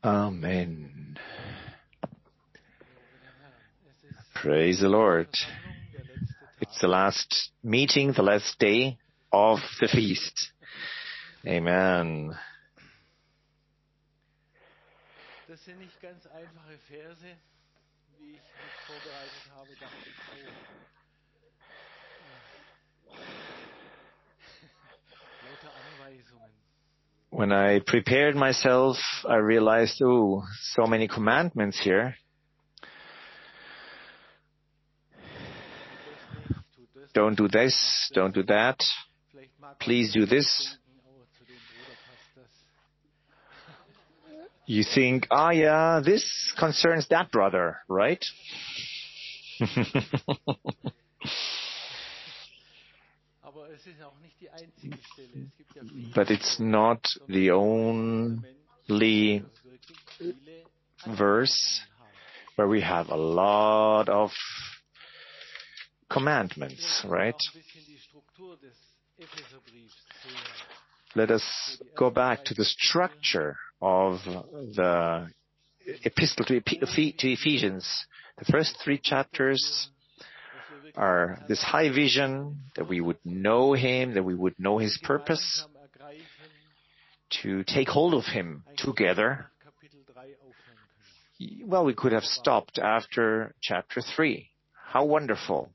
Amen. Praise the Lord. It's the last meeting, the last day of the feast. Amen. Das sind nicht ganz einfache Verse, wie ich mich vorbereitet habe, dachte ich so. Lauter Anweisungen. When I prepared myself, I realized, so many commandments here. Don't do this, don't do that. Please do this. You think, this concerns that brother, right? But it's not the only verse where we have a lot of commandments, right? Let us go back to the structure of the epistle to Ephesians. The first 3 chapters are this high vision, that we would know Him, that we would know His purpose, to take hold of Him together. Well, we could have stopped after chapter 3. How wonderful.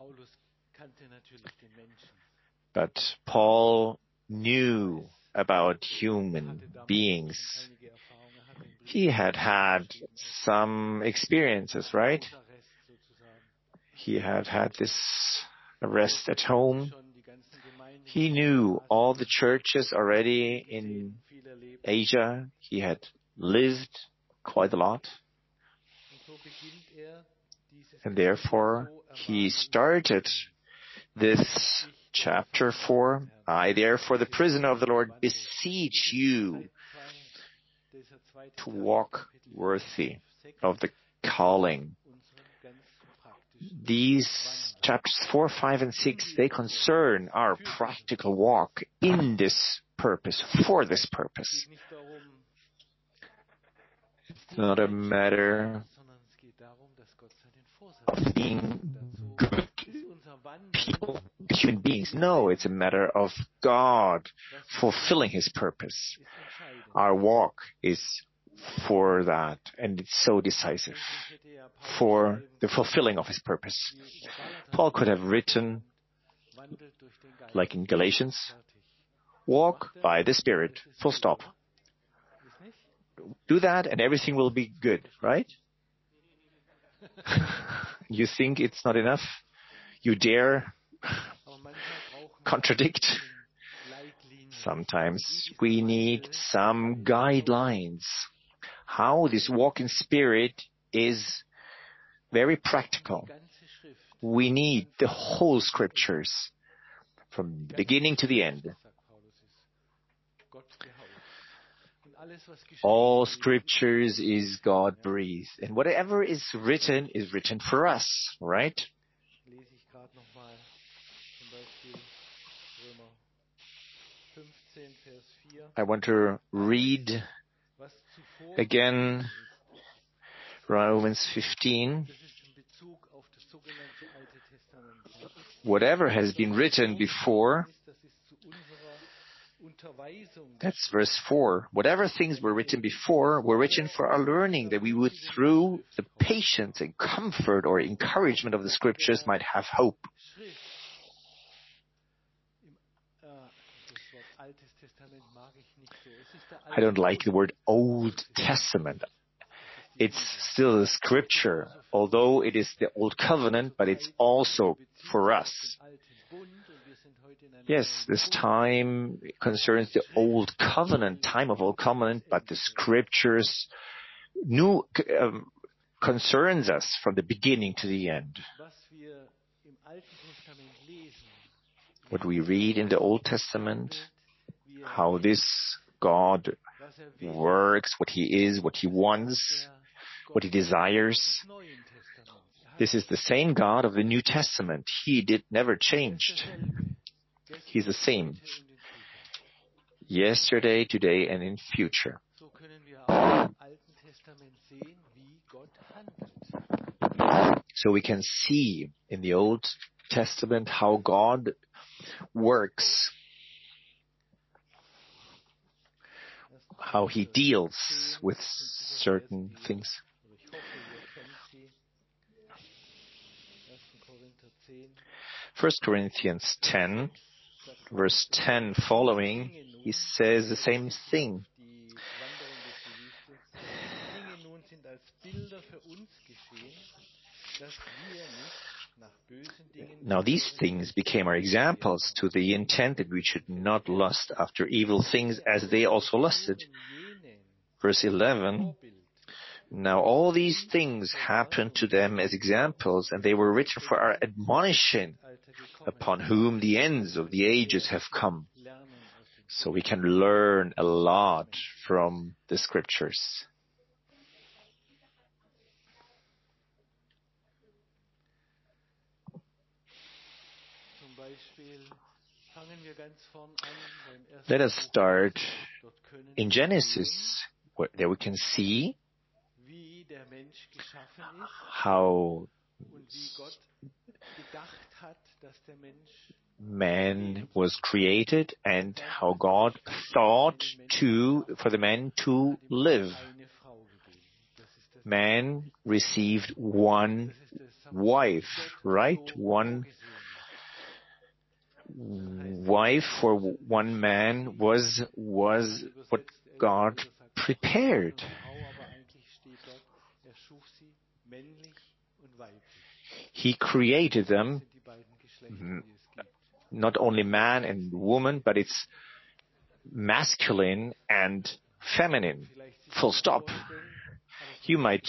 But Paul knew about human beings. He had some experiences, right? He had this arrest at home. He knew all the churches already in Asia. He had lived quite a lot. And therefore, he started this chapter 4. I, therefore, the prisoner of the Lord, beseech you to walk worthy of the calling. These chapters 4, 5, and 6, they concern our practical walk in this purpose, for this purpose. It's not a matter of being good people, human beings. No, it's a matter of God fulfilling His purpose. Our walk is for that, and it's so decisive for the fulfilling of His purpose. Paul could have written, like in Galatians, walk by the Spirit, full stop. Do that and everything will be good, right? You think it's not enough? You dare contradict? Sometimes we need some guidelines. How this walk in spirit is very practical. We need the whole scriptures from the beginning to the end. All scriptures is God-breathed. And whatever is written for us, right? I want to read again Romans 15. Whatever has been written before, that's verse 4. Whatever things were written before were written for our learning, that we would, through the patience and comfort or encouragement of the scriptures, might have hope. I don't like the word Old Testament. It's still the scripture, although it is the Old Covenant, but it's also for us. Yes, this time concerns the Old Covenant, time of Old Covenant, but the scriptures concerns us from the beginning to the end. What we read in the Old Testament, how this God works, what He is, what He wants, what He desires. This is the same God of the New Testament. He never changed. He's the same. Yesterday, today, and in future. So we can see in the Old Testament how God works, how He deals with certain things. 1 Corinthians 10, verse 10 following, he says the same thing. Now these things became our examples to the intent that we should not lust after evil things as they also lusted. Verse 11, now all these things happened to them as examples, and they were written for our admonition, upon whom the ends of the ages have come. So we can learn a lot from the scriptures. Let us start in Genesis. There we can see how man was created and how God thought for the man to live. Man received one wife, right? One wife for one man was what God prepared. He created them, not only man and woman, but it's masculine and feminine. Full stop. You might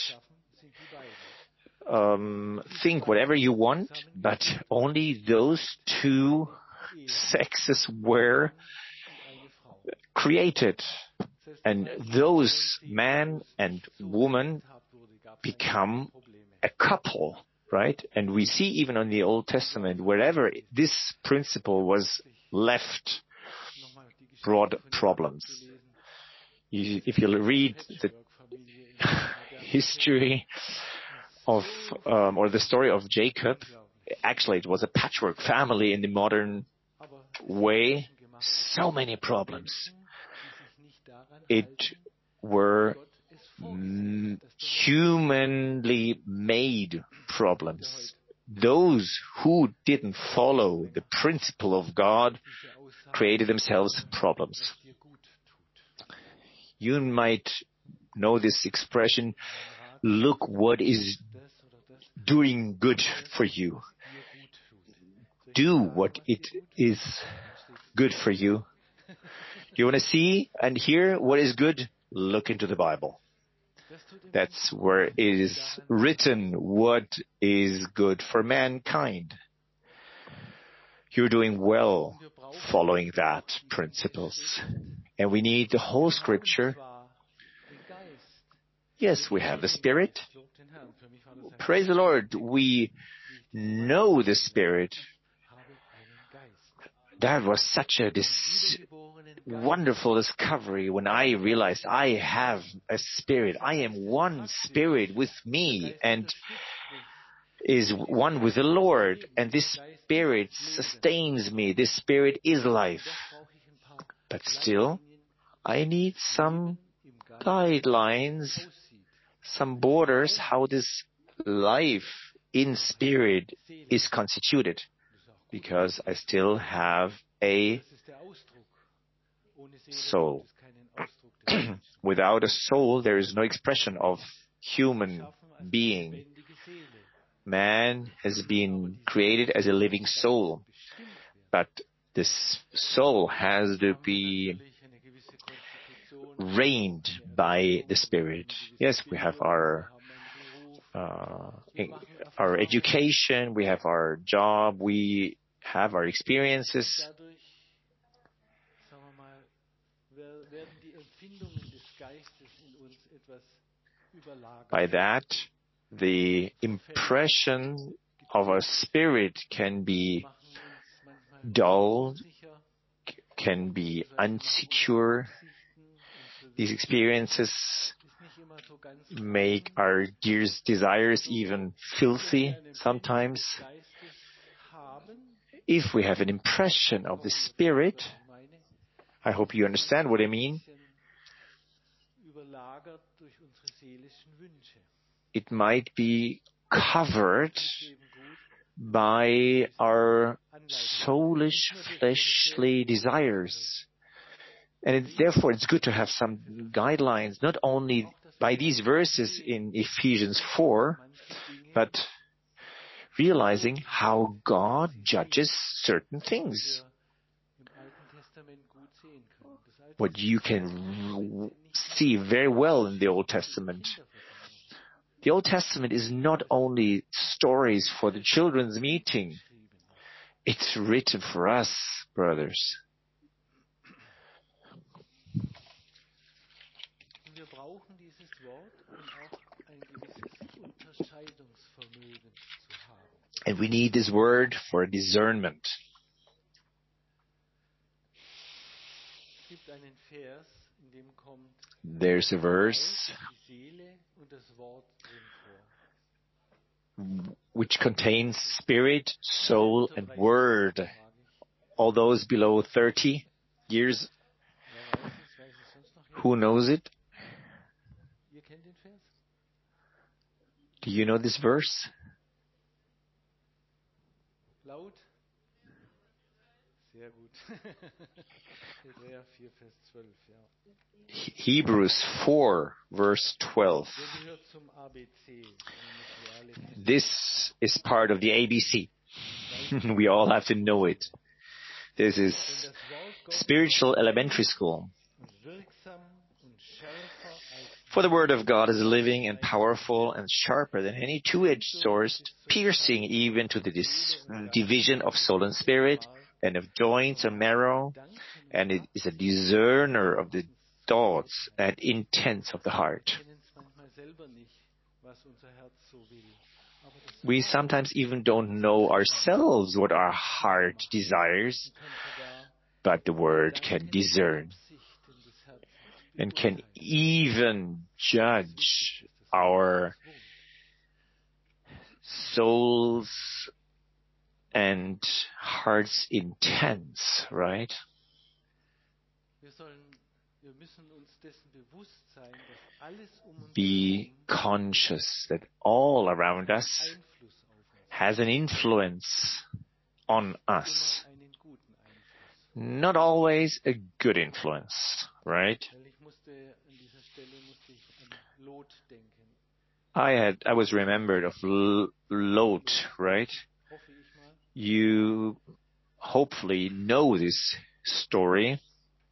think whatever you want, but only those two sexes were created. And those man and woman become a couple, right? And we see even in the Old Testament, wherever this principle was left, brought problems. If you read the history of, or the story of Jacob, actually it was a patchwork family in the modern way. So many problems. It were humanly made problems. Those who didn't follow the principle of God created themselves problems. You might know this expression, look what is doing good for you. Do what it is good for you. You want to see and hear what is good? Look into the Bible. That's where it is written what is good for mankind. You're doing well following that principles. And we need the whole scripture. Yes, we have the Spirit. Praise the Lord. We know the Spirit. That was such a wonderful discovery when I realized I have a spirit. I am one spirit with me and is one with the Lord. And this spirit sustains me. This spirit is life. But still, I need some guidelines, some borders, how this life in spirit is constituted. Because I still have a soul. Without a soul, there is no expression of human being. Man has been created as a living soul, but this soul has to be reigned by the Spirit. Yes, we have our education, we have our job, we have our experiences. By that, the impression of our spirit can be dulled, can be unsecure. These experiences make our desires even filthy sometimes. If we have an impression of the Spirit, I hope you understand what I mean, it might be covered by our soulish, fleshly desires. And therefore it's good to have some guidelines, not only by these verses in Ephesians 4, but realizing how God judges certain things. What you can see very well in the Old Testament. The Old Testament is not only stories for the children's meeting. It's written for us, brothers. And we need this word for discernment. There's a verse which contains spirit, soul, and word. All those below 30 years, who knows it? Do you know this verse? Laut? Sehr gut. Hebräer 4, Vers 12, ja. Hebrews 4, verse 12. This is part of the ABC. We all have to know it. This is spiritual elementary school. For the word of God is living and powerful and sharper than any two-edged sword, piercing even to the division of soul and spirit and of joints and marrow, and it is a discerner of the thoughts and intents of the heart. We sometimes even don't know ourselves what our heart desires, but the word can discern and can even judge our souls and heart's intents, right? Be conscious that all around us has an influence on us. Not always a good influence, right? I was remembered of Lot, right? You hopefully know this story.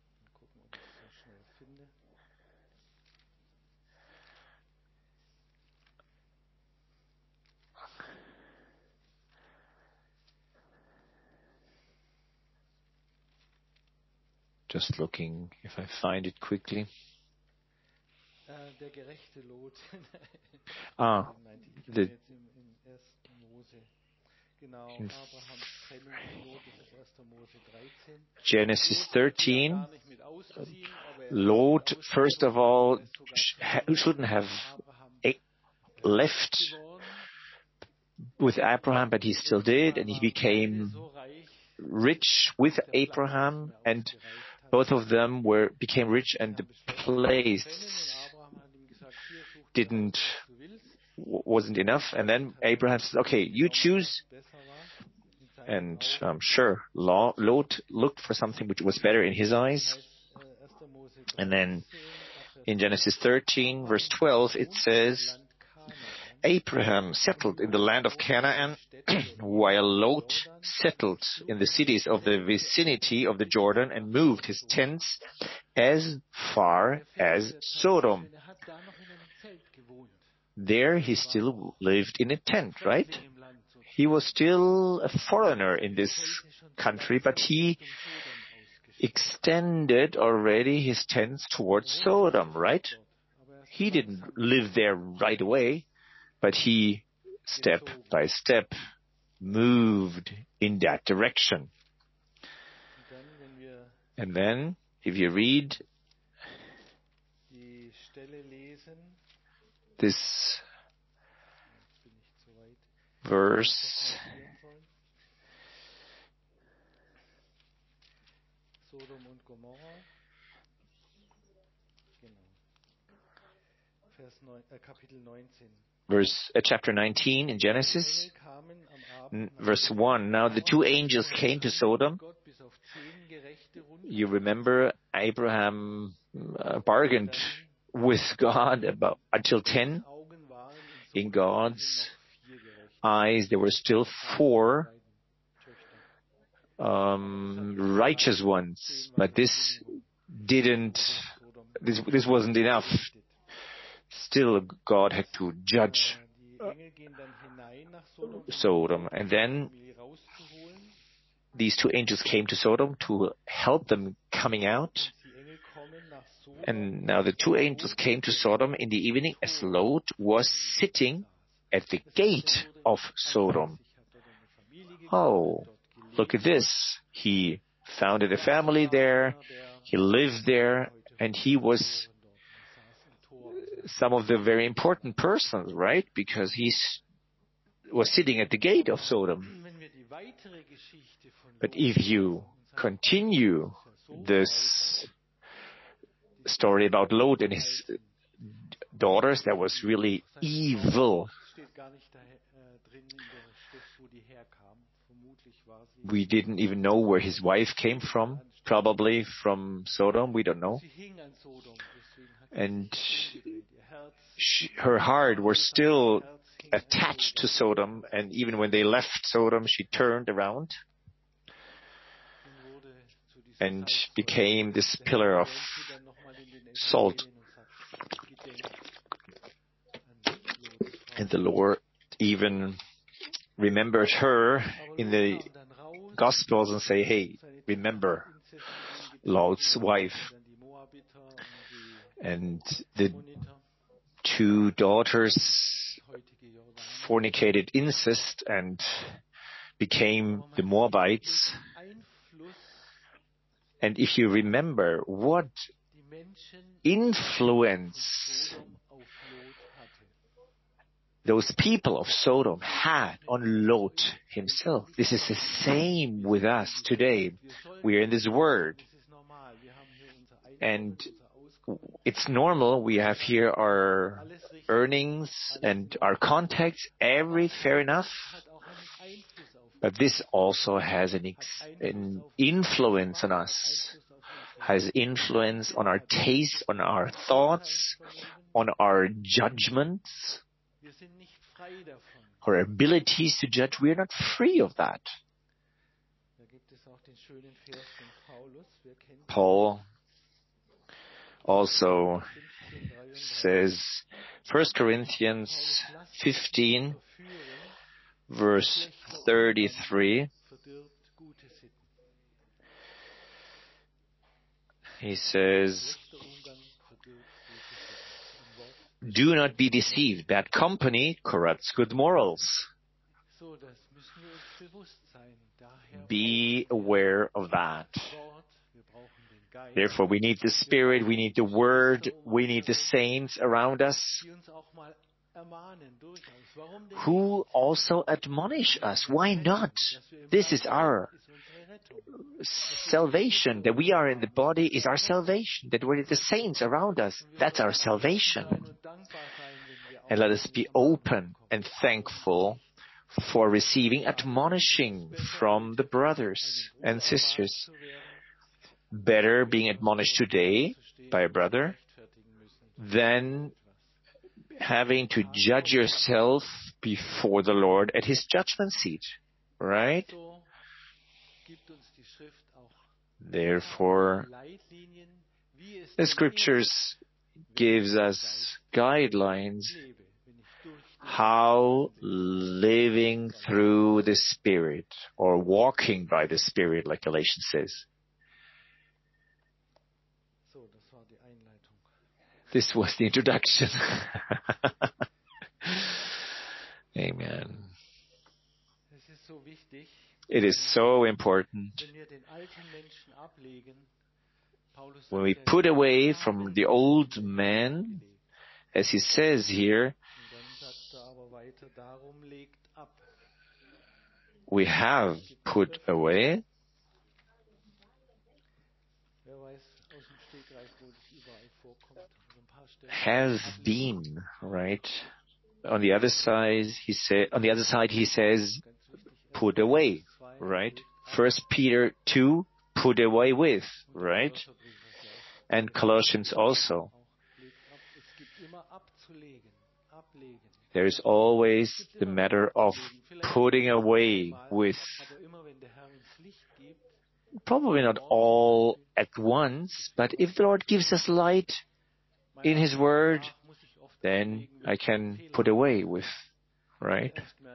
Just looking if I find it quickly. Der gerechte Lot. Genesis 13. Lot, first of all, shouldn't have left with Abraham, but he still did, and he became rich with Abraham, and both of them became rich, and the place wasn't enough. And then Abraham said, okay, you choose. And sure, Lot looked for something which was better in his eyes. And then in Genesis 13, verse 12, it says, Abraham settled in the land of Canaan, while Lot settled in the cities of the vicinity of the Jordan and moved his tents as far as Sodom. There he still lived in a tent, right? He was still a foreigner in this country, but he extended already his tents towards Sodom, right? He didn't live there right away, but he, step by step, moved in that direction. And then, if you read this verse. Sodom und Gomorra. Genau. Kapitel 19. Chapter 19 in Genesis, verse 1. Now the two angels came to Sodom. You remember Abraham bargained with God about until 10. In God's eyes, there were still 4 righteous ones, but this wasn't enough. Still, God had to judge Sodom. And then these 2 angels came to Sodom to help them coming out. And now the 2 angels came to Sodom in the evening as Lot was sitting at the gate of Sodom. Oh, look at this. He founded a family there. He lived there. And he was some of the very important persons, right? Because he was sitting at the gate of Sodom. But if you continue this story about Lot and his daughters, that was really evil. We didn't even know where his wife came from, probably from Sodom, we don't know. And her heart was still attached to Sodom, and even when they left Sodom, she turned around and became this pillar of salt. And the Lord even remembered her in the Gospels and say, hey, remember Lot's wife. And the 2 daughters fornicated incest and became the Moabites. And if you remember what influence those people of Sodom had on Lot himself, this is the same with us today. We are in this word. And it's normal. We have here our earnings and our contacts. Fair enough. But this also has an influence on us, has influence on our taste, on our thoughts, on our judgments, our abilities to judge. We are not free of that. Paul also says, 1 Corinthians 15, verse 33, he says, do not be deceived. Bad company corrupts good morals. Be aware of that. Therefore, we need the Spirit, we need the Word, we need the saints around us who also admonish us. Why not? This is our salvation. That we are in the body is our salvation. That we're the saints around us, that's our salvation. And let us be open and thankful for receiving admonishing from the brothers and sisters. Better being admonished today by a brother than having to judge yourself before the Lord at His judgment seat. Right? Therefore, the Scriptures gives us guidelines how living through the Spirit or walking by the Spirit, like Galatians says. This was the introduction. Amen. It is so important. When we put away from the old man, as he says here, Und dann sagt aber weiter, darum legt ab. we have put away. Wer weiß aus dem Stegreif, wo das überall vorkommt. Also ein paar Stellen. Has been, right? On the other side, he says, put away, right? 1 Peter 2, put away with, right? And Colossians also. There is always the matter of putting away with. Probably not all at once, but if the Lord gives us light in His Word, then I can put away with, right?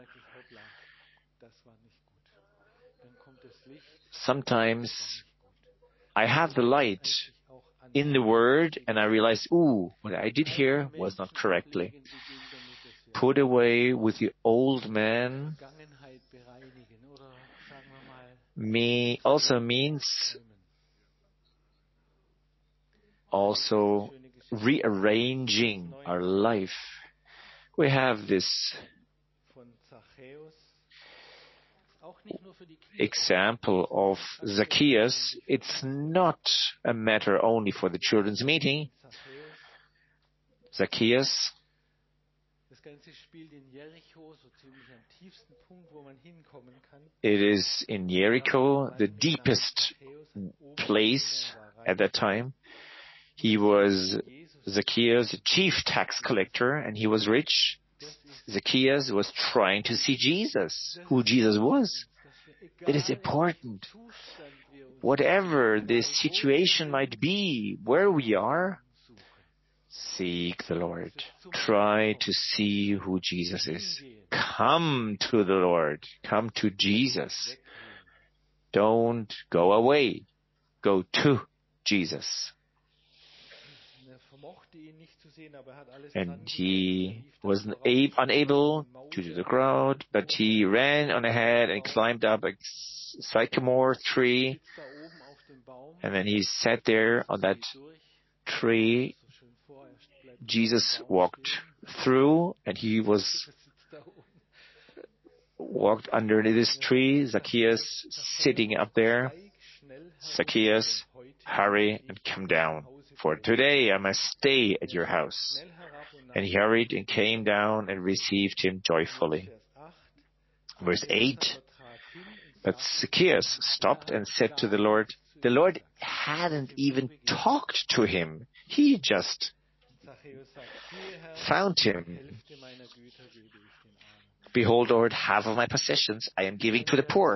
Sometimes I have the light in the Word and I realize, what I did here was not correctly. Put away with the old man also means rearranging our life. We have this example of Zacchaeus. It's not a matter only for the children's meeting. Zacchaeus, it is in Jericho, the deepest place at that time. He was Zacchaeus, a chief tax collector, and he was rich. Zacchaeus was trying to see Jesus, who Jesus was. It is important. Whatever this situation might be, where we are, seek the Lord. Try to see who Jesus is. Come to the Lord. Come to Jesus. Don't go away. Go to Jesus. And he was unable to do the crowd, but he ran on ahead and climbed up a sycamore tree. And then he sat there on that tree. Jesus walked through, and he walked under this tree. Zacchaeus sitting up there. Zacchaeus, hurry and come down, for today I must stay at your house. And he hurried and came down and received him joyfully. Verse 8, but Zacchaeus stopped and said to the Lord hadn't even talked to him. He just found him. Behold, Lord, half of my possessions I am giving to the poor.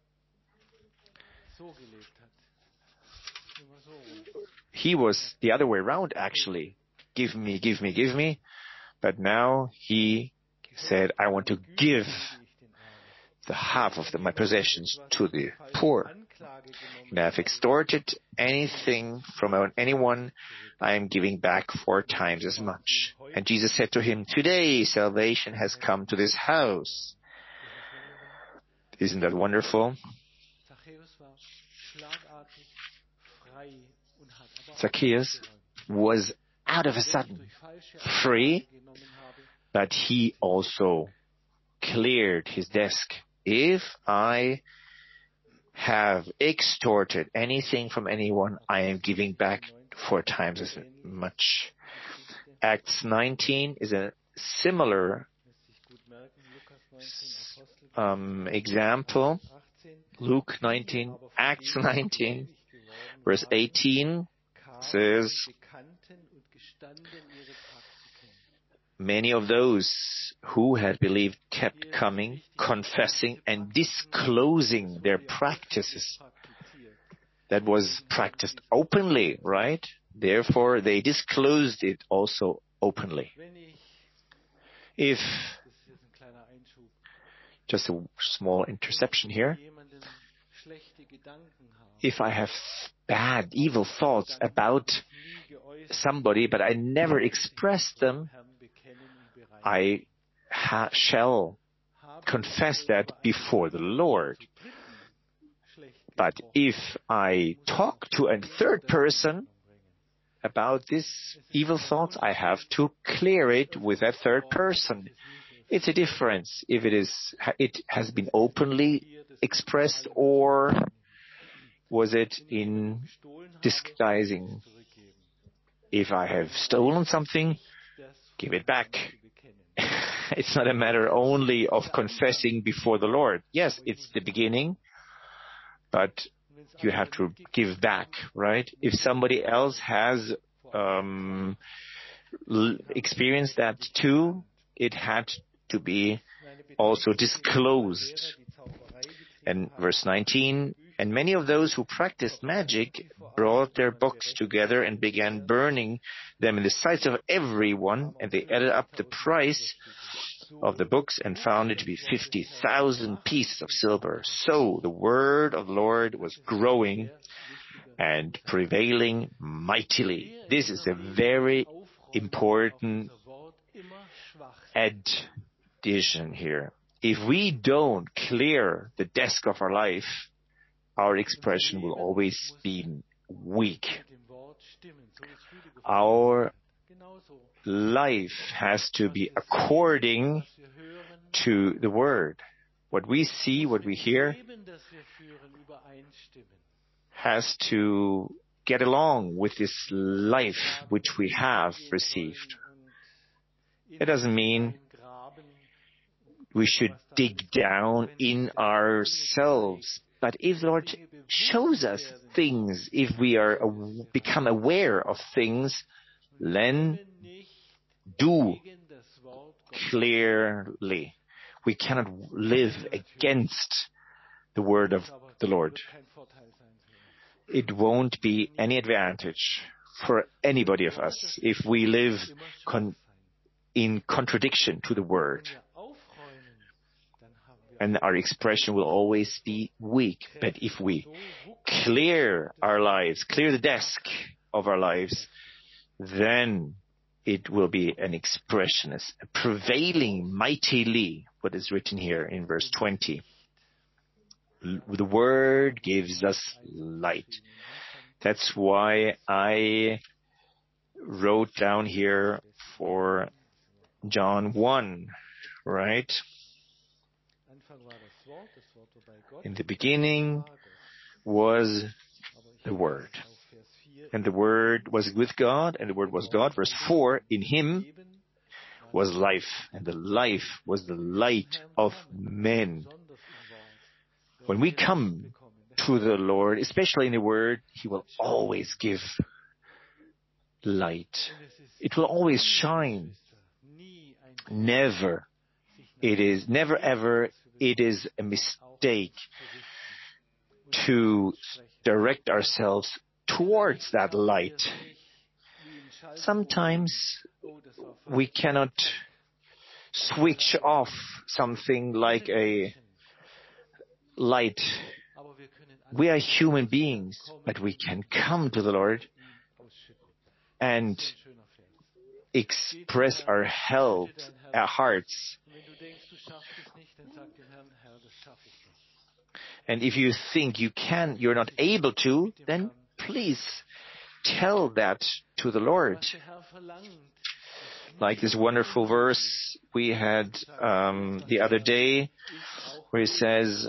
He was the other way around, actually. Give me, give me, give me. But now he said, I want to give the half of my possessions to the poor. And I have extorted anything from anyone, I am giving back 4 times as much. And Jesus said to him, today salvation has come to this house. Isn't that wonderful? Zacchaeus was out of a sudden free, but he also cleared his desk. If I have extorted anything from anyone, I am giving back 4 times as much. Acts 19 is a similar example. Luke 19, Acts 19, verse 18 says, many of those who had believed kept coming, confessing and disclosing their practices. That was practiced openly, right? Therefore, they disclosed it also openly. If, just a small interception here, if I have bad, evil thoughts about somebody, but I never express them, I shall confess that before the Lord. But if I talk to a third person, about this evil thoughts, I have to clear it with a third person. It's a difference if it has been openly expressed, or was it in disguising. If I have stolen something, give it back. It's not a matter only of confessing before the Lord. Yes, it's the beginning, but you have to give back, right? If somebody else has experienced that too, it had to be also disclosed. And verse 19, and many of those who practiced magic brought their books together and began burning them in the sight of everyone, and they added up the price of the books and found it to be 50,000 pieces of silver. So the word of the Lord was growing and prevailing mightily. This is a very important addition here. If we don't clear the desk of our life, our expression will always be weak. Our life has to be according to the Word. What we see, what we hear, has to get along with this life which we have received. It doesn't mean we should dig down in ourselves. But if the Lord shows us things, if we are become aware of things, then do clearly. We cannot live against the word of the Lord. It won't be any advantage for anybody of us if we live in contradiction to the word. And our expression will always be weak. But if we clear our lives, clear the desk of our lives, then it will be an expression, prevailing mightily, what is written here in verse 20. The word gives us light. That's why I wrote down here for John 1, right? In the beginning was the Word, and the Word was with God, and the Word was God. Verse 4, in Him was life, and the life was the light of men. When we come to the Lord, especially in the Word, He will always give light. It will always shine. Never ever, it is a mistake to direct ourselves towards that light. Sometimes we cannot switch off something like a light. We are human beings, but we can come to the Lord and express our hearts. And if you think you're not able to, then please tell that to the Lord. Like this wonderful verse we had the other day, where it says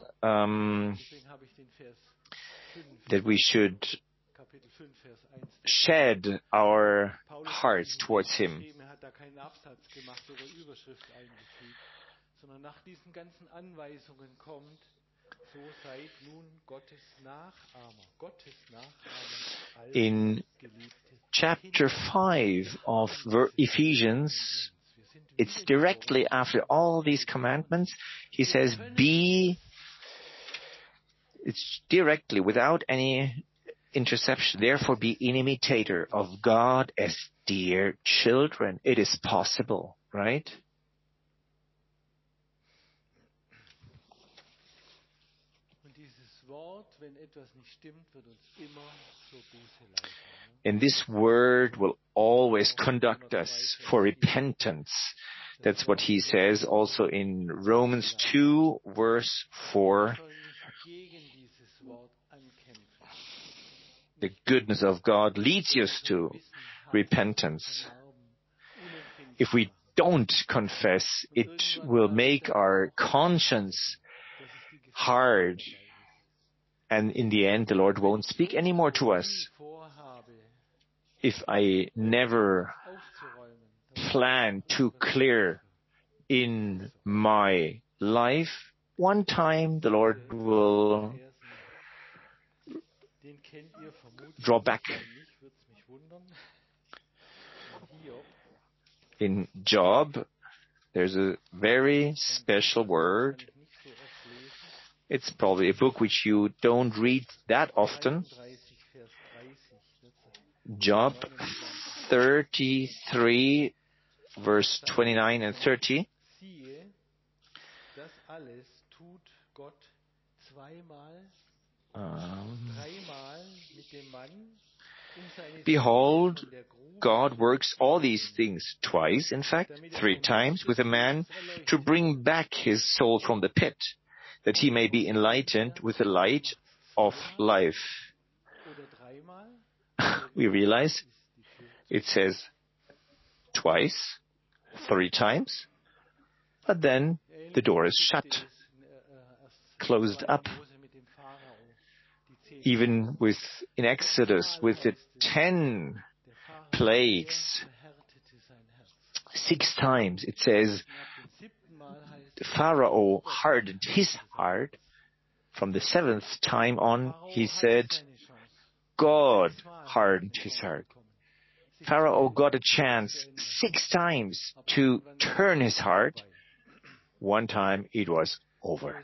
that we should shed our hearts towards Him. In chapter 5 of Ephesians, it's directly after all these commandments, he says, it's directly, without any interception, therefore be an imitator of God as dear children. It is possible, right? And this word will always conduct us for repentance. That's what he says also in Romans 2, verse 4. The goodness of God leads us to repentance. If we don't confess, it will make our conscience hard. And in the end, the Lord won't speak anymore to us. If I never plan to clear in my life, one time the Lord will draw back. In Job, there's a very special word. It's probably a book which you don't read that often. Job 33, verse 29 and 30. Behold, God works all these things twice, in fact, 3 times, with a man to bring back his soul from the pit, that he may be enlightened with the light of life. We realize it says twice, 3 times, but then the door is shut, closed up. Even in Exodus, with the 10 plagues, 6 times it says the Pharaoh hardened his heart. From the 7th time on, he said, God hardened his heart. Pharaoh got a chance 6 times to turn his heart. 1 time it was over.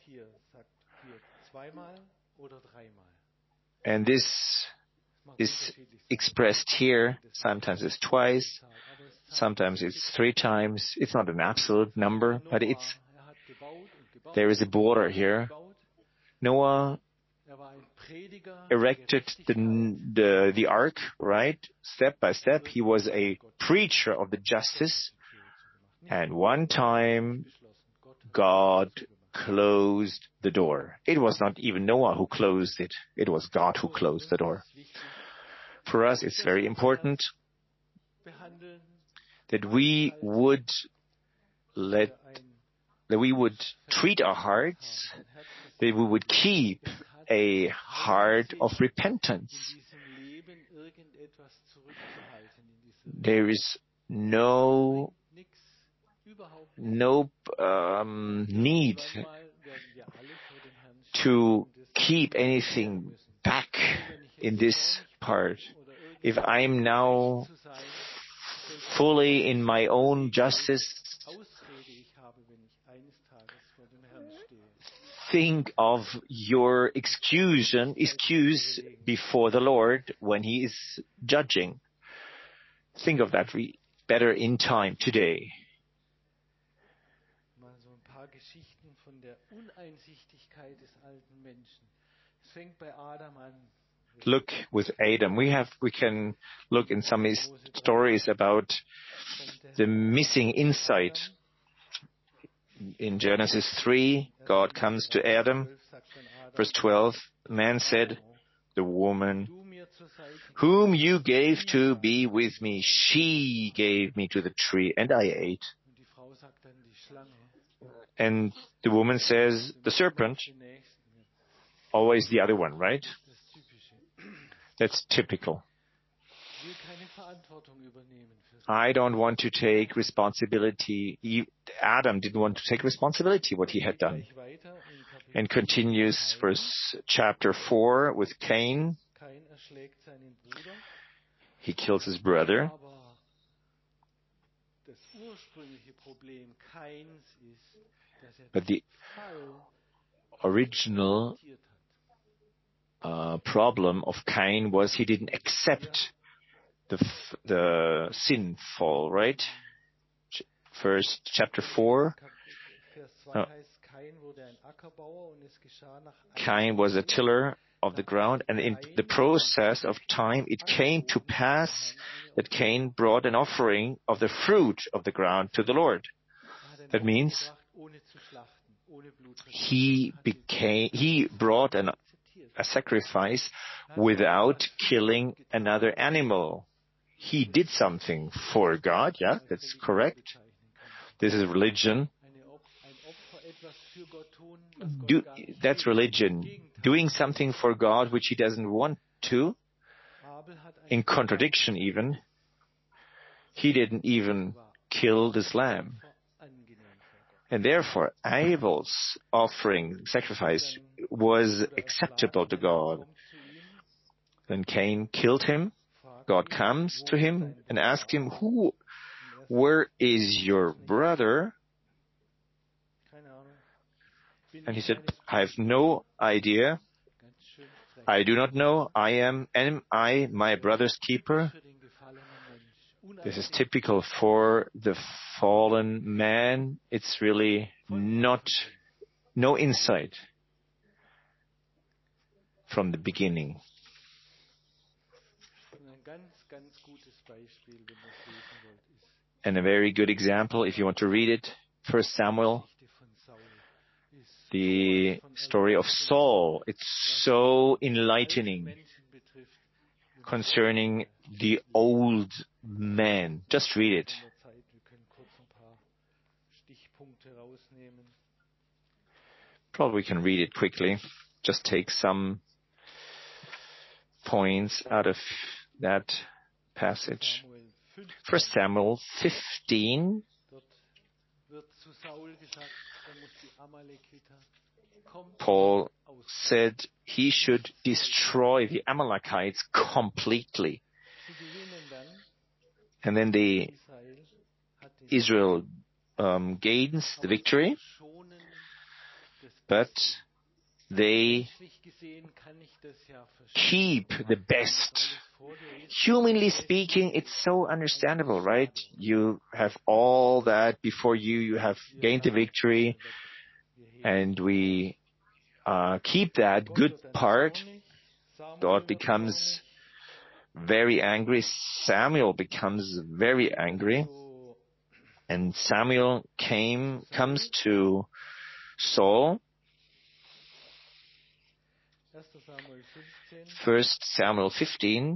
And this is expressed here. Sometimes it's twice, sometimes it's 3 times. It's not an absolute number, but there is a border here. Noah erected the ark, right? Step by step. He was a preacher of the justice. And 1 time, God closed the door. It was not even Noah who closed it. It was God who closed the door. For us, it's very important that we would treat our hearts, that we would keep a heart of repentance. There is no need to keep anything back in this part. If I'm now fully in my own justice, think of your excuse before the Lord when He is judging. Think of that better in time today. Look with Adam. We can look in some stories about the missing insight. In Genesis 3, God comes to Adam. Verse 12, man said, the woman whom you gave to be with me, she gave me to the tree, and I ate. And the woman says, the serpent, always the other one, right? That's typical. I don't want to take responsibility. Adam didn't want to take responsibility what he had done. And continues verse chapter 4 with Cain. He kills his brother. But the original problem of Cain was he didn't accept the sinful, right? First, chapter 4. Cain was a tiller of the ground, and in the process of time, it came to pass that Cain brought an offering of the fruit of the ground to the Lord. That means he brought a sacrifice without killing another animal. he did something for God. Yeah, that's correct. This is religion. That's religion. Doing something for God which he doesn't want to, in contradiction even. He didn't even kill this lamb. And therefore, Abel's offering, sacrifice, was acceptable to God. Then Cain killed him. God comes to him and asks him, where is your brother? And he said, I have no idea. I do not know. Am I my brother's keeper? This is typical for the fallen man. It's really no insight from the beginning. And a very good example, if you want to read it, 1 Samuel, the story of Saul. It's so enlightening concerning the old man. Just read it. Probably we can read it quickly. Just take some points out of that passage. 1 Samuel 15. Paul said he should destroy the Amalekites completely. And then Israel gains the victory, but they keep the best. Humanly speaking, it's so understandable, right? You have all that before you. You have gained the victory, and we keep that good part. God becomes very angry. Samuel becomes very angry. And Samuel comes to Saul. 1 Samuel 15,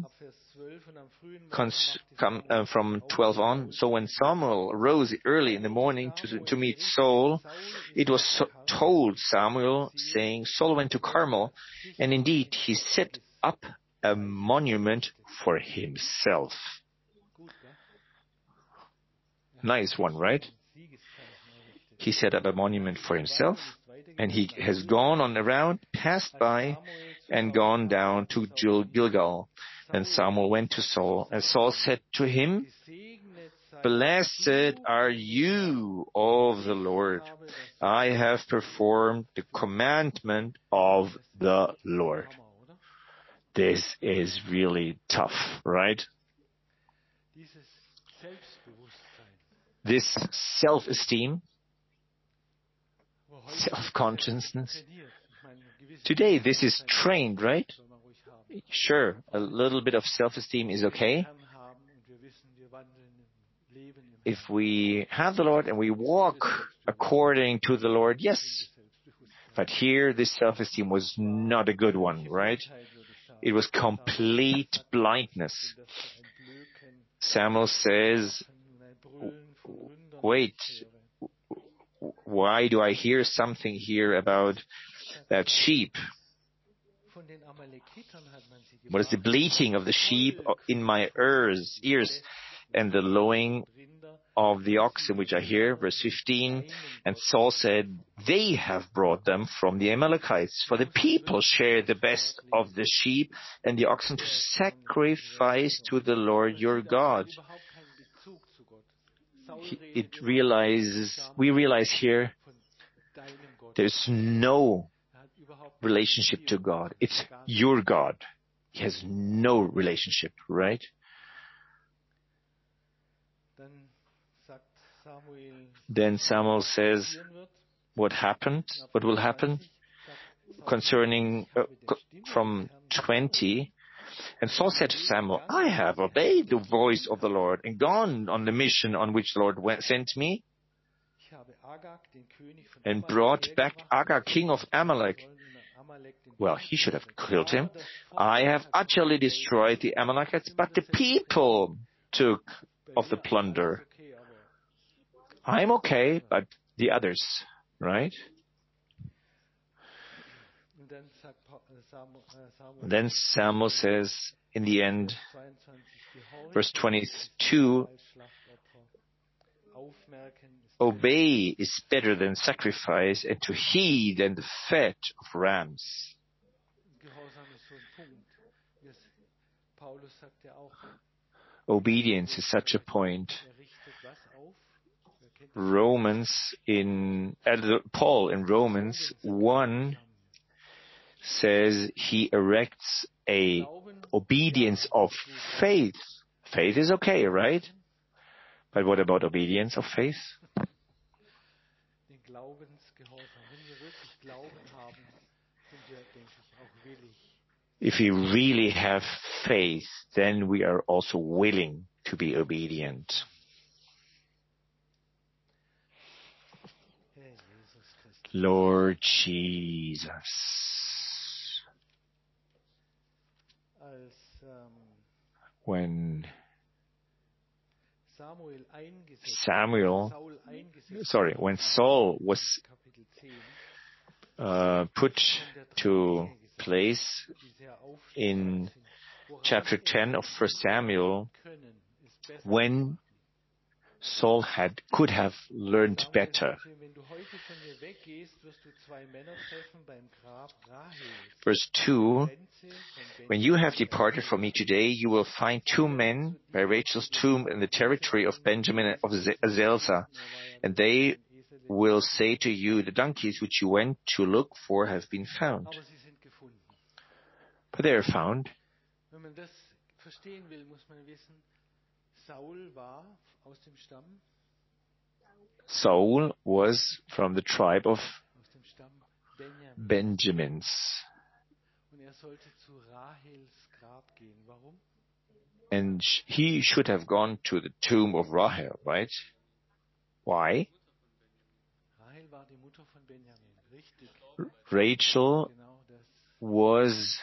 from 12 on. So when Samuel arose early in the morning to meet Saul, it was told Samuel, saying, Saul went to Carmel, and indeed he set up a monument for himself. Nice one, right? He set up a monument for himself, and he has gone on around, passed by, and gone down to Gilgal. Then Samuel went to Saul, and Saul said to him, Blessed are you of the Lord. I have performed the commandment of the Lord. This is really tough, right? This self-esteem, self-consciousness. Today, this is trained, right? Sure, a little bit of self-esteem is okay. If we have the Lord and we walk according to the Lord, yes. But here, this self-esteem was not a good one, right? It was complete blindness. Samuel says, wait, why do I hear something here about that sheep? What is the bleating of the sheep in my ears, and the lowing of the oxen which I hear? Verse 15, and Saul said, they have brought them from the Amalekites, for the people share the best of the sheep and the oxen to sacrifice to the Lord your God. We realize here there's no relationship to God. It's your God. He has no relationship, right? Then Samuel says, what will happen concerning from 20. And Saul said to Samuel, I have obeyed the voice of the Lord and gone on the mission on which the Lord sent me, and brought back Agag, king of Amalek. Well, he should have killed him. I have utterly destroyed the Amalekites, but the people took of the plunder. I'm okay, but the others, right? Then Samuel says in the end, verse 22, obey is better than sacrifice, and to heed than the fat of rams. Obedience is such a point. Paul in Romans 1 says he erects a obedience of faith. Faith is okay, right? But what about obedience of faith? If we really have faith, then we are also willing to be obedient. Lord Jesus. When Saul was put to place in chapter 10 of 1 Samuel, when Saul could have learned better. Verse 2, when you have departed from me today, you will find 2 men by Rachel's tomb in the territory of Benjamin of Zelzah, and they will say to you, the donkeys which you went to look for have been found. But they are found. Saul was from the tribe of Benjamins. And he should have gone to the tomb of Rahel, right? Why? Rachel was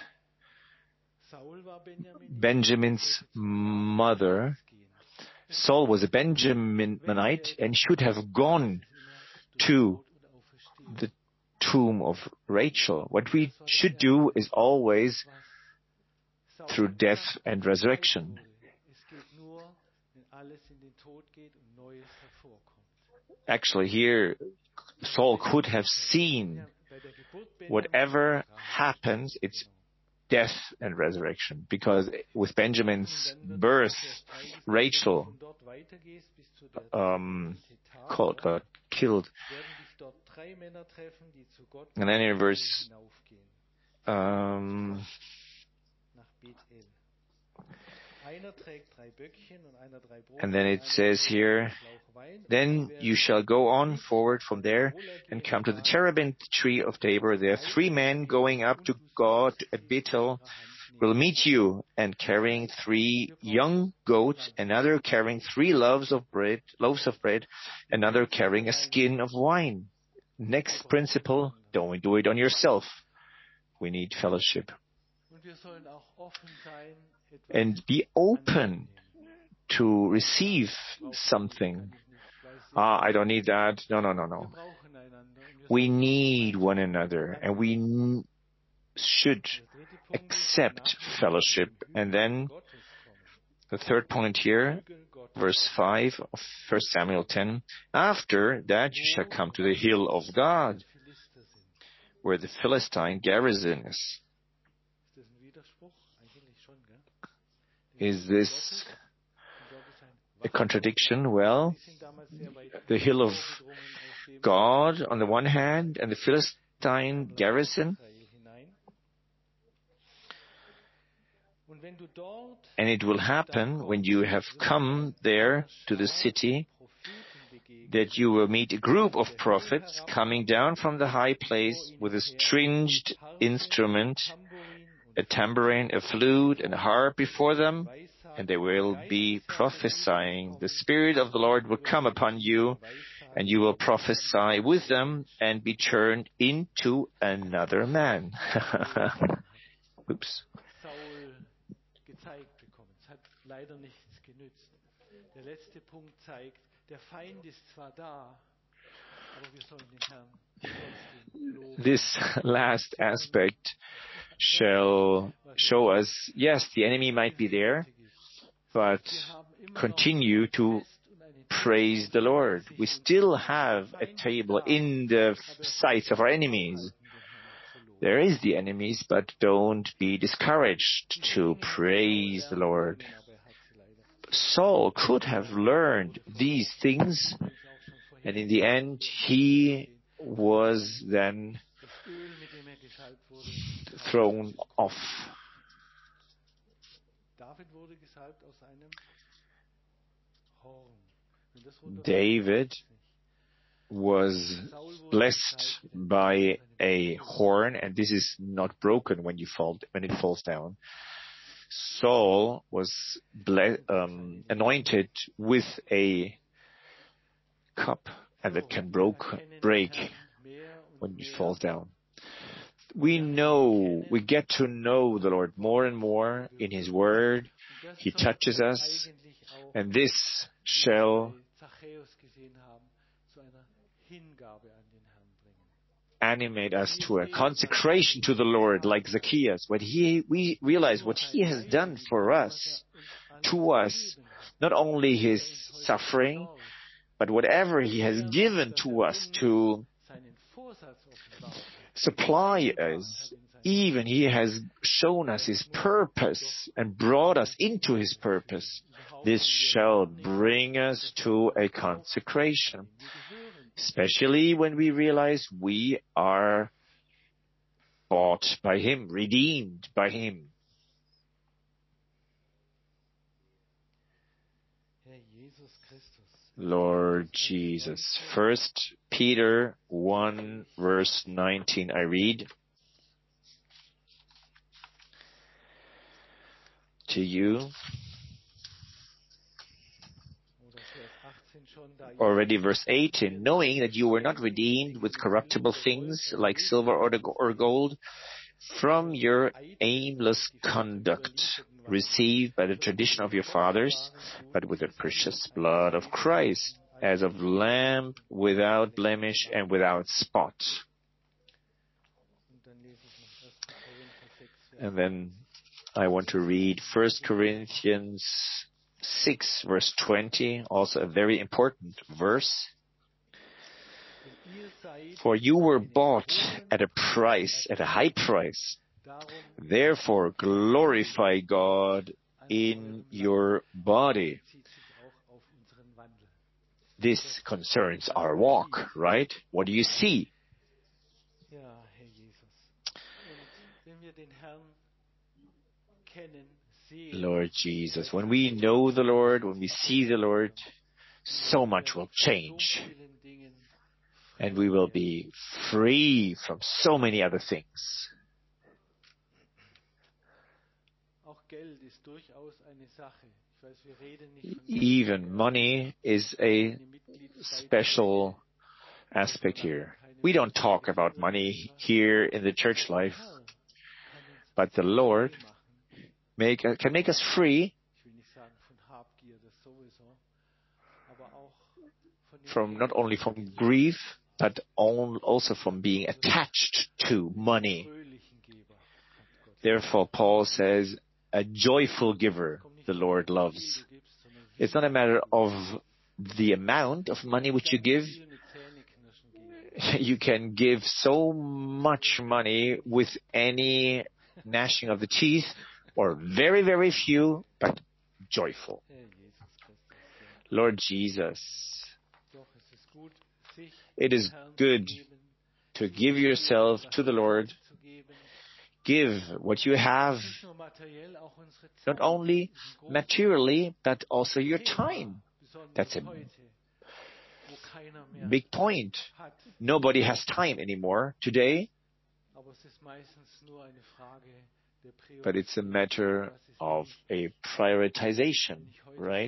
Benjamin's mother. Saul was a Benjaminite and should have gone to the tomb of Rachel. What we should do is always through death and resurrection. Actually, here Saul could have seen whatever happens, it's death and resurrection. Because with Benjamin's birth, Rachel got killed. And then in verse and then it says here, then you shall go on forward from there and come to the terebinth tree of Tabor. There are 3 men going up to God at Bethel will meet you, and carrying 3 young goats, another carrying 3 loaves of bread, another carrying a skin of wine. Next principle, don't do it on yourself. We need fellowship. And be open to receive something. I don't need that. No. We need one another, and we should accept fellowship. And then the third point here, verse 5 of 1 Samuel 10, after that you shall come to the hill of God, where the Philistine garrison is. Is this a contradiction? Well, the hill of God on the one hand and the Philistine garrison. And it will happen when you have come there to the city that you will meet a group of prophets coming down from the high place with a stringed instrument, a tambourine, a flute, and a harp before them, and they will be prophesying. The Spirit of the Lord will come upon you, and you will prophesy with them and be turned into another man. Oops. genützt. Der letzte Punkt zeigt, der Feind ist zwar da, aber wir sollen den Herrn trotzdem loben. This last aspect shall show us, yes, the enemy might be there, but continue to praise the Lord. We still have a table in the sights of our enemies. There is the enemies, but don't be discouraged to praise the Lord. Saul could have learned these things, and in the end, he was then thrown off. David was blessed by a horn, and this is not broken when it falls down. Saul was anointed with a cup, and that can break when it falls down. We get to know the Lord more and more in His Word. He touches us, and this shall animate us to a consecration to the Lord, like Zacchaeus. When we realize what He has done for us, to us, not only His suffering, but whatever He has given to us to supply us. Even He has shown us His purpose and brought us into His purpose. This shall bring us to a consecration, especially when we realize we are bought by Him, redeemed by Him. Lord Jesus. 1 Peter 1 verse 19 I read to you. Already verse 18, knowing that you were not redeemed with corruptible things like silver or gold from your aimless conduct received by the tradition of your fathers, but with the precious blood of Christ, as of lamb without blemish and without spot. And then I want to read 1 Corinthians 6 verse 20, also a very important verse. For you were bought at a price, at a high price. Therefore glorify God in your body. This concerns our walk, right? What do you see? Lord Jesus, when we know the Lord, when we see the Lord, so much will change. And we will be free from so many other things. Even money is a special aspect here. We don't talk about money here in the church life, but the Lord can make us free from not only from grief, but also from being attached to money. Therefore, Paul says, a joyful giver the Lord loves. It's not a matter of the amount of money which you give. You can give so much money with any gnashing of the teeth, or very, very few, but joyful. Lord Jesus, it is good to give yourself to the Lord. Give what you have, not only materially, but also your time. That's a big point. Nobody has time anymore today, but it's a matter of a prioritization, right?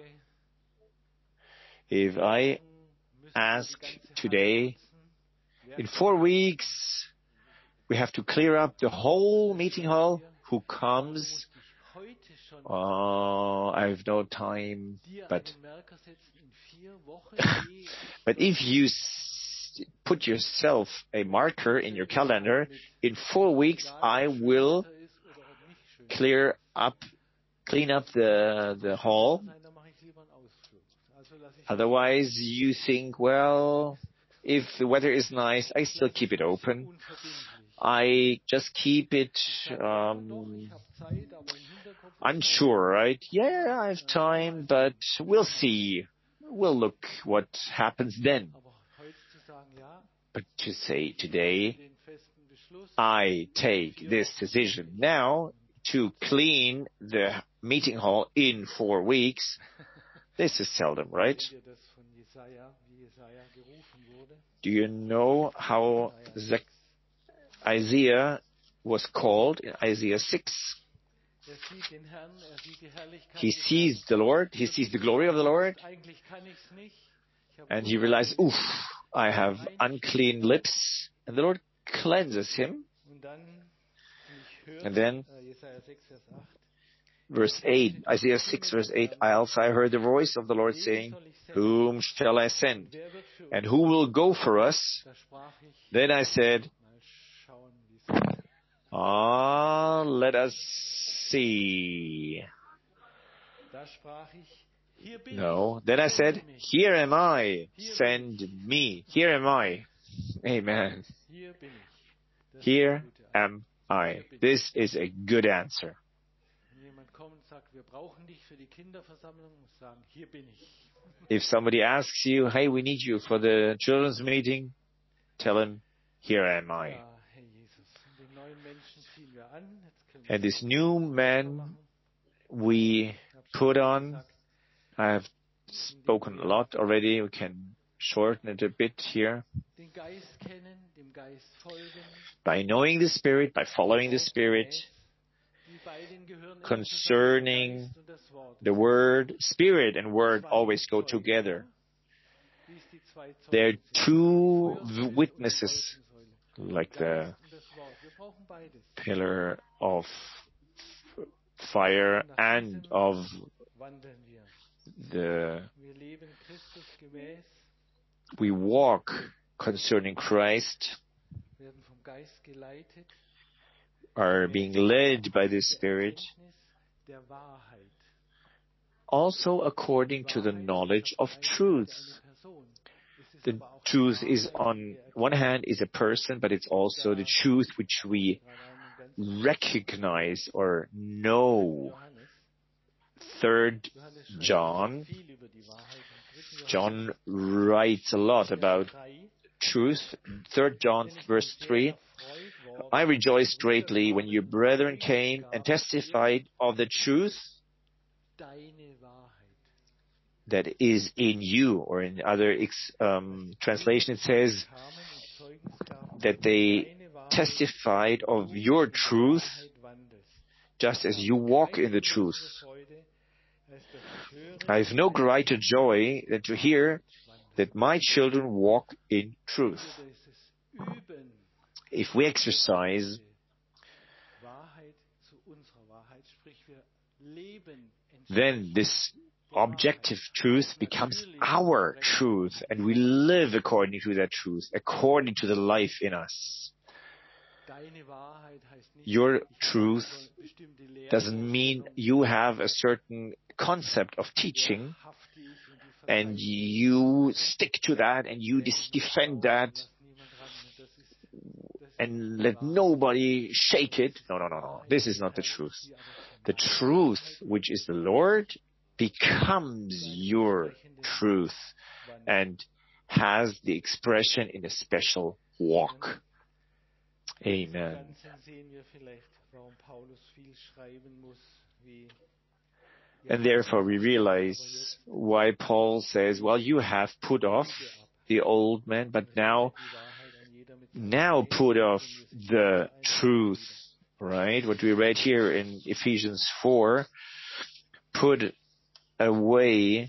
If I ask today, in 4 weeks, we have to clear up the whole meeting hall, who comes I have no time, but if you put yourself a marker in your calendar, in 4 weeks I will clean up the hall. Otherwise you think, well, if the weather is nice, I still keep it open. I just keep it unsure, right? Yeah, I have time, but we'll see. We'll look what happens then. But to say today, I take this decision now to clean the meeting hall in 4 weeks. This is seldom, right? Do you know how Isaiah was called in Isaiah 6? He sees the Lord, he sees the glory of the Lord, and he realizes, oof, I have unclean lips, and the Lord cleanses him. And then, verse 8, Isaiah 6, verse 8, I heard the voice of the Lord saying, whom shall I send? And who will go for us? Then I said, let us see. No. Then I said, here am I, send me. Here am I. Amen. Here am I. This is a good answer. If somebody asks you, hey, we need you for the children's meeting, tell him, here am I. And this new man we put on, I have spoken a lot already, we can shorten it a bit here. By knowing the Spirit, by following the Spirit, concerning the Word, Spirit and Word always go together. There are two witnesses, like the pillar of fire and of we walk concerning Christ, are being led by the Spirit, also according to the knowledge of truth. The truth is, on one hand, is a person, but it's also the truth which we recognize or know. 3 John writes a lot about truth. 3 John verse 3, I rejoiced greatly when your brethren came and testified of the truth that is in you, or in other translation it says that they testified of your truth just as you walk in the truth. I have no greater joy than to hear that my children walk in truth. If we exercise then this objective truth becomes our truth, and we live according to that truth, according to the life in us. Your truth doesn't mean you have a certain concept of teaching and you stick to that and you defend that and let nobody shake it. No. This is not the truth. The truth, which is the Lord, becomes your truth and has the expression in a special walk. Amen. And therefore we realize why Paul says, well, you have put off the old man, but now put off the truth, right? What we read here in Ephesians 4, put away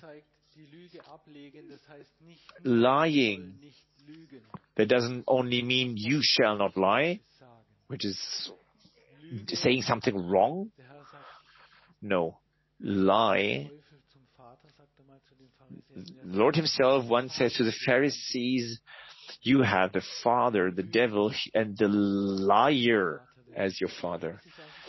lying. That doesn't only mean you shall not lie, which is saying something wrong, no lie. The Lord himself once said to the Pharisees, you have the father, the devil, and the liar as your father.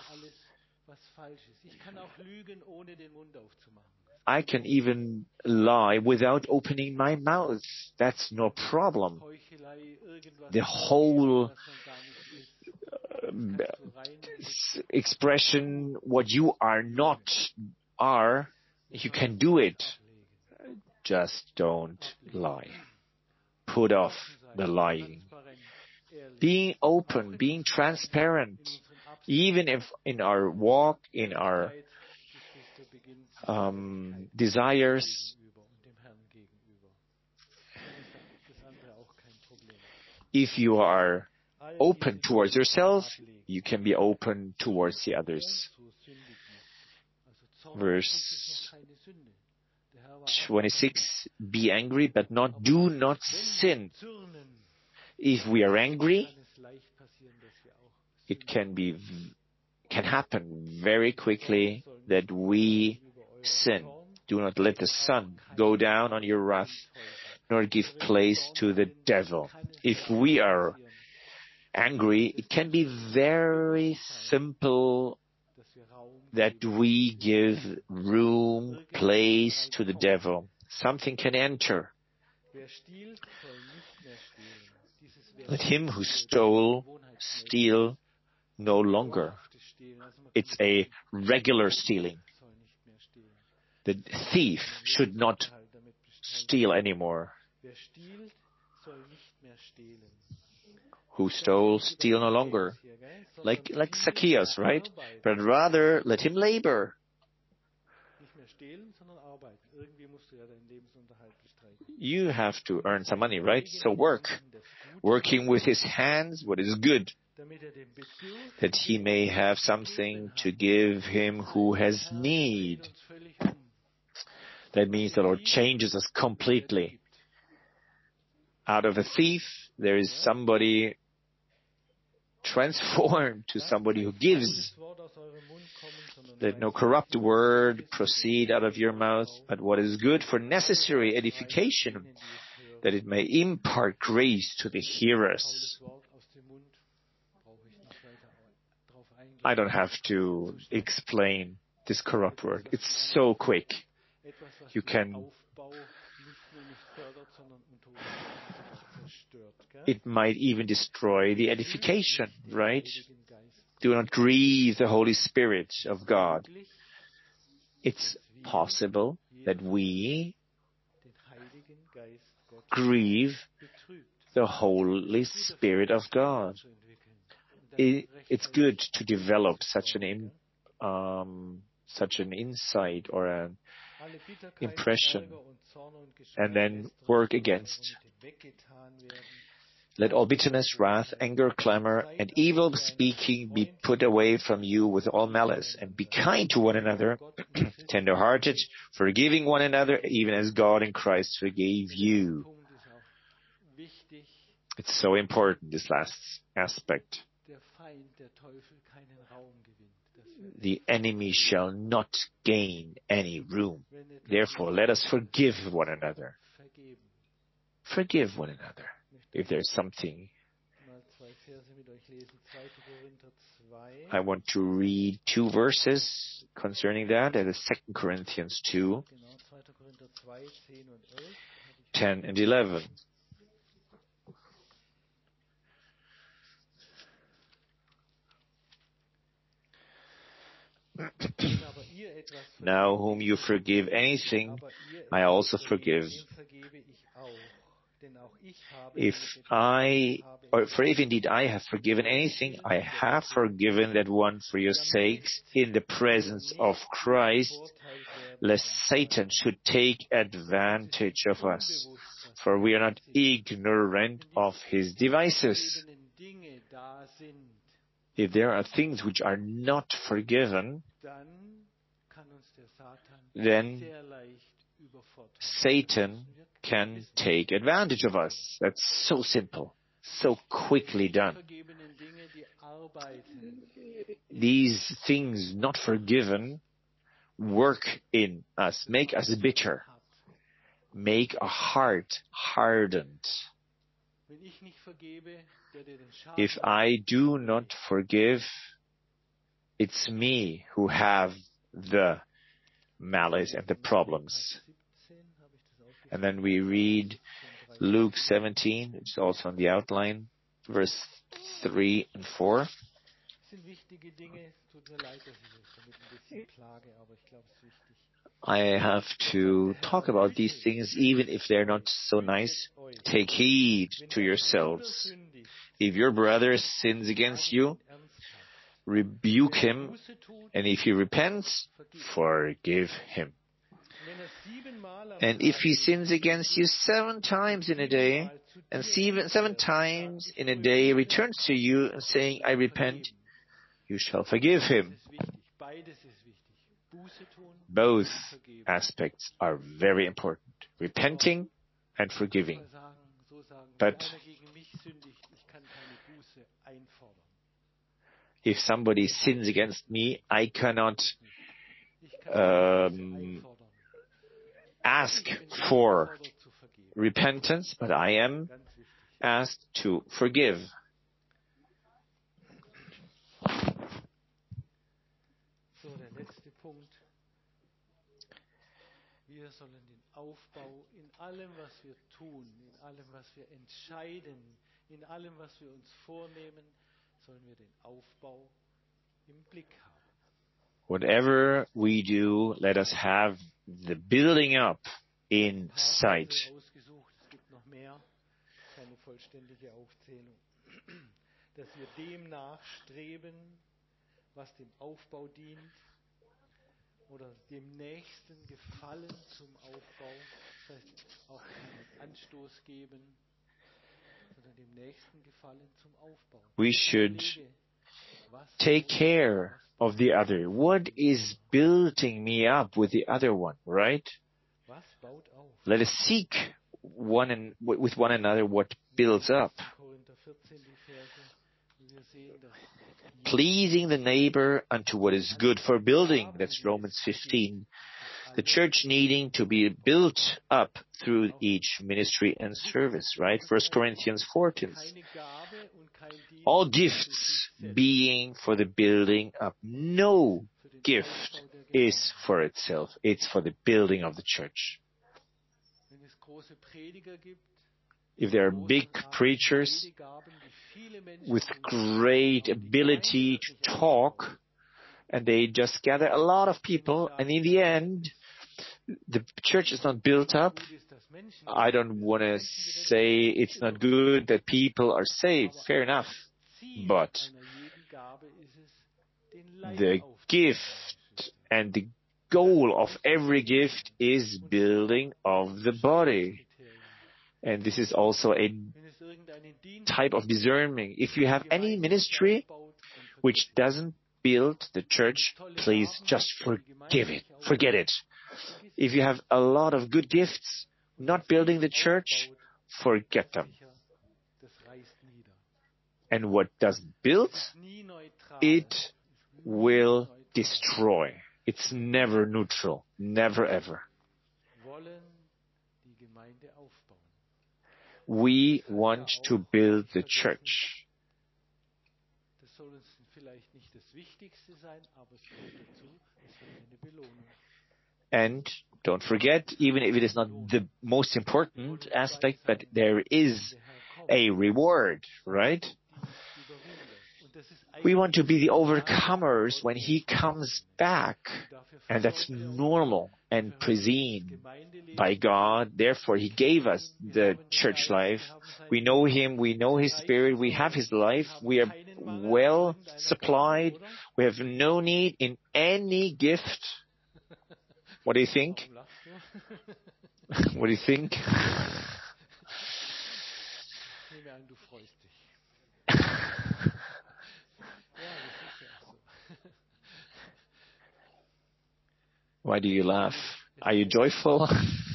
I can even lie without opening my mouth. That's no problem. The whole expression, what you are not are, you can do it. Just don't lie. Put off the lying. Being open, being transparent, even if in our walk, in our desires. If you are open towards yourself, you can be open towards the others. Verse 26, be angry, but do not sin. If we are angry, it can happen very quickly that we sin. Do not let the sun go down on your wrath, nor give place to the devil. If we are angry, it can be very simple that we give room, place to the devil. Something can enter. Let him who stole steal no longer. It's a regular stealing. The thief should not steal anymore. Who stole steal no longer. Like Zacchaeus, right? But rather let him labor. You have to earn some money, right? So work. Working with his hands what is good, that he may have something to give him who has need. That means the Lord changes us completely. Out of a thief, there is somebody transformed to somebody who gives. Let no corrupt word proceed out of your mouth, but what is good for necessary edification, that it may impart grace to the hearers. I don't have to explain this corrupt word. It's so quick. You can. It might even destroy the edification, right? Do not grieve the Holy Spirit of God. It's possible that we grieve the Holy Spirit of God. It's good to develop such an insight or an impression and then work against. Let all bitterness, wrath, anger, clamor, and evil speaking be put away from you with all malice, and be kind to one another, tender-hearted, forgiving one another, even as God in Christ forgave you. It's so important, this last aspect. The enemy shall not gain any room. Therefore, let us forgive one another. Forgive one another. If there's something, I want to read 2 verses concerning that. That is 2 Corinthians 2, 10 and 11. Now whom you forgive anything, I also forgive. For if indeed I have forgiven anything, I have forgiven that one for your sakes in the presence of Christ, lest Satan should take advantage of us. For we are not ignorant of his devices. If there are things which are not forgiven, then Satan can take advantage of us. That's so simple, so quickly done. These things not forgiven work in us, make us bitter, make a heart hardened. If I do not forgive, it's me who have the malice and the problems. And then we read Luke 17, it's also on the outline, verse 3 and 4. I have to talk about these things even if they're not so nice. Take heed to yourselves. If your brother sins against you, rebuke him, and if he repents, forgive him. And if he sins against you 7 times in a day, and 7 times in a day returns to you and saying, I repent, you shall forgive him. Both aspects are very important, repenting and forgiving. But if somebody sins against me, I cannot ask for repentance, but I am asked to forgive. So, der letzte Punkt. Wir sollen den Aufbau in allem, was wir tun, in allem, was wir entscheiden, in allem, was wir uns vornehmen, sollen wir den Aufbau im Blick haben. Whatever we do, let us have the building up in sight. Es gibt noch mehr, keine vollständige Aufzählung. Dass wir dem nachstreben, was dem Aufbau dient, oder dem Nächsten Gefallen zum Aufbau, das heißt auch keinen Anstoß geben, sondern dem Nächsten Gefallen zum Aufbau. We should take care of the other. What is building me up with the other one, right? Was baut auf? Let us seek with one another what builds up. Korinther 14, die Verse, wir sehen, dass pleasing the neighbor unto what is good for building. That's Romans 15. The church needing to be built up through each ministry and service, right? 1 Corinthians 14. All gifts being for the building up. No gift is for itself. It's for the building of the church. If there are big preachers with great ability to talk, and they just gather a lot of people, and in the end, the church is not built up, I don't want to say it's not good that people are saved, fair enough, but the gift and the goal of every gift is building of the body. And this is also a type of discernment. If you have any ministry which doesn't build the church, please just forget it. If you have a lot of good gifts not building the church, forget them. And what doesn't build, it will destroy. It's never neutral, never ever. We want to build the church. And don't forget, even if it is not the most important aspect, but there is a reward, right? We want to be the overcomers when He comes back. And that's normal and preseen by God. Therefore, He gave us the church life. We know Him. We know His Spirit. We have His life. We are well supplied. We have no need in any gift. What do you think? What do you think? Why do you laugh? Are you joyful?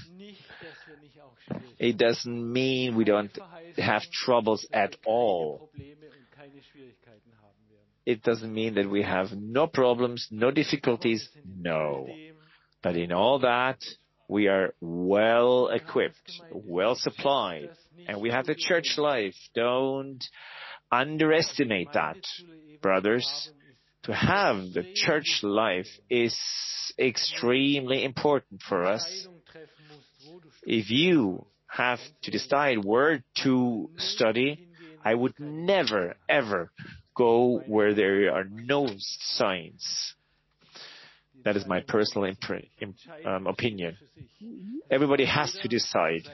It doesn't mean we don't have troubles at all. It doesn't mean that we have no problems, no difficulties. No. But in all that, we are well equipped, well supplied, and we have the church life. Don't underestimate that, brothers. To have the church life is extremely important for us. If you have to decide where to study, I would never, ever go where there are no signs. That is my personal opinion. Everybody has to decide.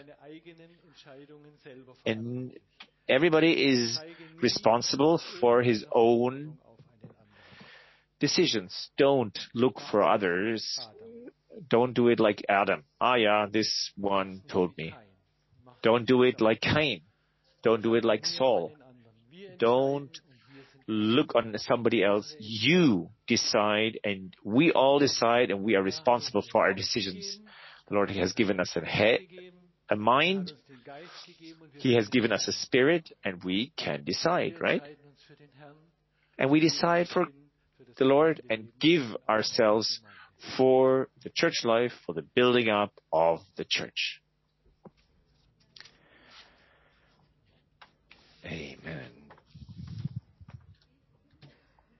And everybody is responsible for his own decisions. Don't look for others. Don't do it like Adam. This one told me. Don't do it like Cain. Don't do it like Saul. Don't look on somebody else. You decide, and we all decide, and we are responsible for our decisions. The Lord has given us a mind. He has given us a spirit, and we can decide, right? And we decide for the Lord and give ourselves for the church life, for the building up of the church.